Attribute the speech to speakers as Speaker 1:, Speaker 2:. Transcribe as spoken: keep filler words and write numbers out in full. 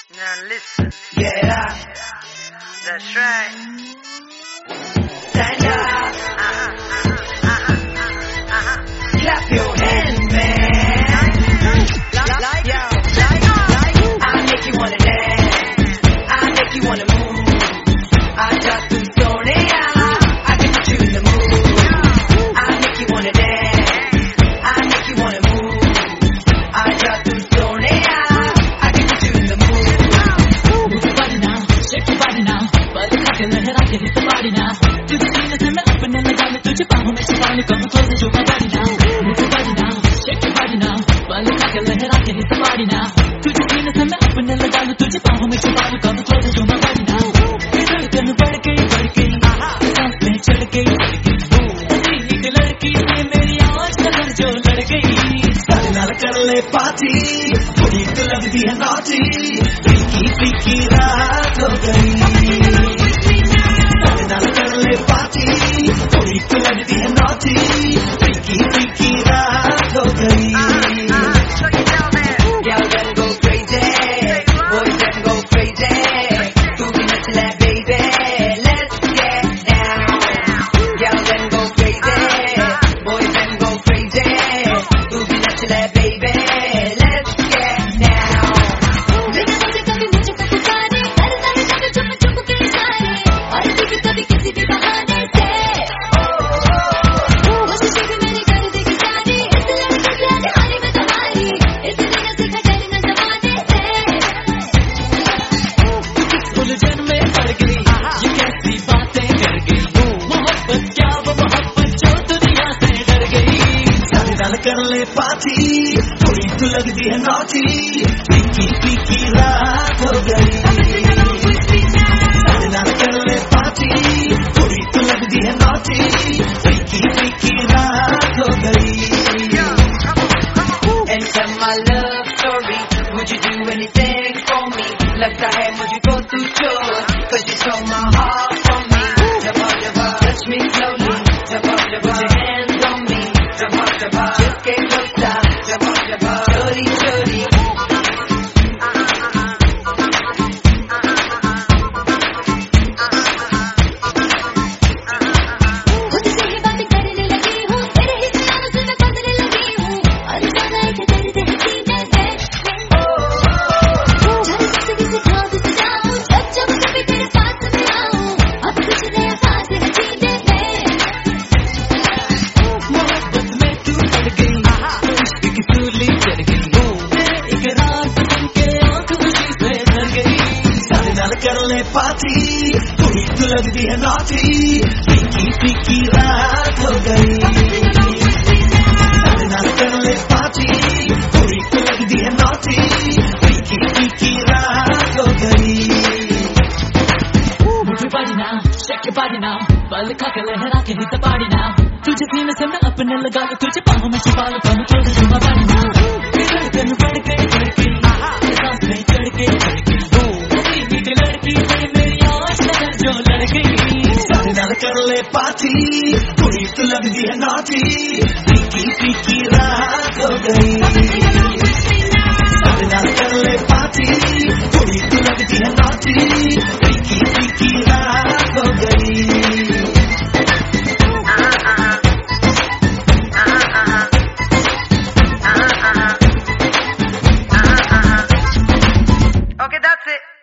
Speaker 1: Now listen.
Speaker 2: Get up.
Speaker 1: That's right.
Speaker 2: Stand up.
Speaker 1: Uh-huh, uh-huh, uh-huh, uh-huh.
Speaker 2: Clap your hands, man.
Speaker 1: Like, like, yeah, like, like.
Speaker 2: I make you wanna dance. I make you wanna move. I got to Sonia. I can put you in the mood. I make you wanna dance. I make you wanna move. I got to Sonia. I can put you in the mood.
Speaker 3: Move your body now, shake your body now. Body खा के लहरा के hit the body now. तुझे सीने से मैं अपने लगा लूं, तुझे बाहों में छुपा लूं, come close and show my body now. Move your body now, shake your body now. Body खा के लहरा के hit the body now. तुझे सीने से मैं अपने लगा लूं, तुझे बाहों में छुपा लूं, come close and show my body now. ये धड़कन बढ़ गई बढ़ गई, सांस में चढ़ गई चढ़ गई. एक लड़की से मेरी आवाज नजर जो लड़ गई.
Speaker 2: सारे नाल कर ले पार्टी, थोड़ी तो लगती है naughty. फीकी फीकी रात हो गई. सारे नाल कर ले पार्टी, थोड़ी तो लगती है naughty. फीकी फीकी रात हो गई.
Speaker 1: So you tell me.
Speaker 2: Girls then go crazy, boys then go crazy. तू भी नच ले baby, let's get down. Girls then go crazy, boys then go crazy. तू भी नच ले baby, let's get down.
Speaker 3: बिना वजह कभी मुझे तो पुकारे, करता है जब चुप चुप के इशारे, और कभी कभी किसी भी बहाने से. कोशिश भी मैंने कर दी सारी, इस लड़के से आज हारी में तुम्हारी, इस दिन से खटर न जमाने से. उलझन में पड़ गई, ये कैसी बातें कर गई. मोहब्बत क्या वो मोहब्बत जो दुनिया से डर गई.
Speaker 2: सारे नाल कर ले पार्टी, थोड़ी तो लगती है naughty. फीकी फीकी रात हो गई. सारे नाल कर ले पार्टी, थोड़ी तो लगती है naughty. फीकी फीकी रात हो गई. And tell my love story, would you do anything for me? लगता है मुझको तू चोर, 'cause you stole my heart from me. Jabba jabba, touch me slowly. Jabba jabba, put your hands on me. Jabba jabba, just get closer. Jabba jabba, chori chori.
Speaker 3: खुद से ही बातें करने लगी हूँ, तेरे ही ख्यालों से मैं बदलने लगी हूँ, और जाना है कि दर्द है सीने में. जाने किसी किसी ख्वाब से जाऊँ, जब जब कभी तेरे पास में आऊँ, अब कुछ नया साथ है जीने में. मोहब्बत में तू पड़ गई, तो इश्क की सूली चढ़ गई. तेरे इकरार पे सुन के आँख खुशी से भर गई.
Speaker 2: सारे नाल कर ले पार्टी, थोड़ी तो लगती है naughty. फीकी फीकी रात हो गई. सारे नाल कर ले पार्टी, थोड़ी तो लगती है naughty. फीकी फीकी रात हो गई.
Speaker 3: Move your body now, shake your body now. बल खा के लहरा के hit the body now. तुझे सीने से मैं अपने लगा लूं, तुझे बाहों में छुपा लूं, come close and show my body now. ये धड़कन बढ़ गई बढ़ गई, सांस में चढ़ गई चढ़ गई. एक लड़की से मेरी आवाज नजर जो लड़ गई.
Speaker 2: सारे नाल कर ले पार्टी, थोड़ी तो लगती है naughty. फीकी फीकी रात हो गई. सारे नाल कर ले पार्टी, थोड़ी तो लगती है naughty. फीकी फीकी रात हो गई.
Speaker 1: Okay, that's it.